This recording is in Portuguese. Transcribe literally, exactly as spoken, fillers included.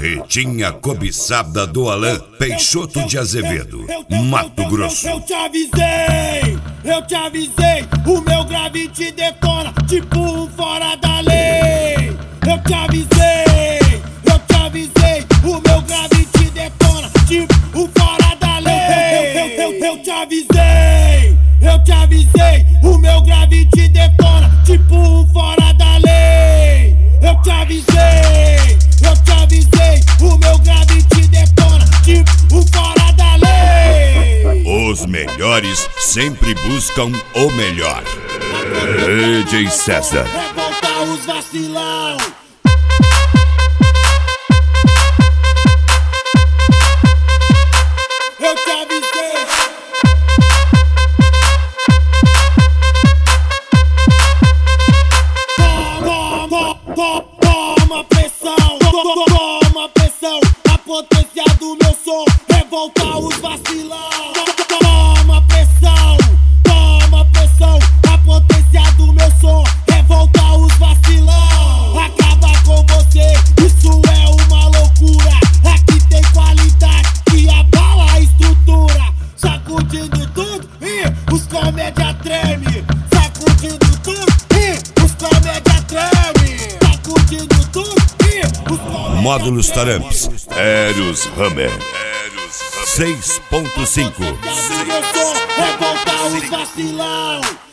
Marretinha cobiçada do Alain Peixoto de Azevedo, Mato Grosso. Eu te avisei, eu te avisei, o meu grave te detona, tipo um fora da lei. Eu te avisei, eu te avisei, o meu grave te detona, tipo um fora da lei. Eu, eu, eu, eu te avisei, eu te avisei, o meu grave te detona, tipo um fora da lei. Eu te avisei, eu te avisei, o meu grave te detona, tipo um fora da lei. Os melhores sempre buscam o melhor. D J César. Revolta os vacilão. Eu te avisei. Toma, toma, toma pressão, toma pressão. A potência do meu som revolta os vacilão. Toma pressão, toma pressão. A potência do meu som revolta os vacilão. Acaba com você, isso é uma loucura. Aqui tem qualidade que abala a estrutura. Sacudindo tudo e os comédia treme. Sacudindo tudo e os comédia treme. Sacudindo tudo e os comédia Módulos Taramps, Eros Hammer seis ponto cinco. Revolta os vacilão.